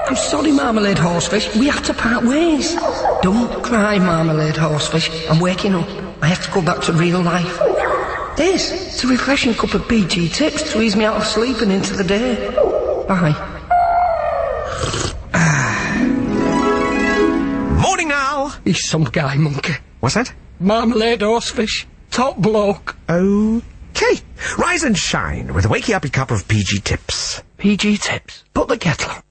I'm sorry, Marmalade Horsefish. We have to part ways. Don't cry, Marmalade Horsefish. I'm waking up. I have to go back to real life. This, it's a refreshing cup of PG Tips to ease me out of sleep and into the day. Bye. Morning, Al. He's some guy, monkey. What's that? Marmalade Horsefish. Top bloke. Okay. Rise and shine with a wakey uppy cup of PG Tips. PG Tips. Put the kettle on.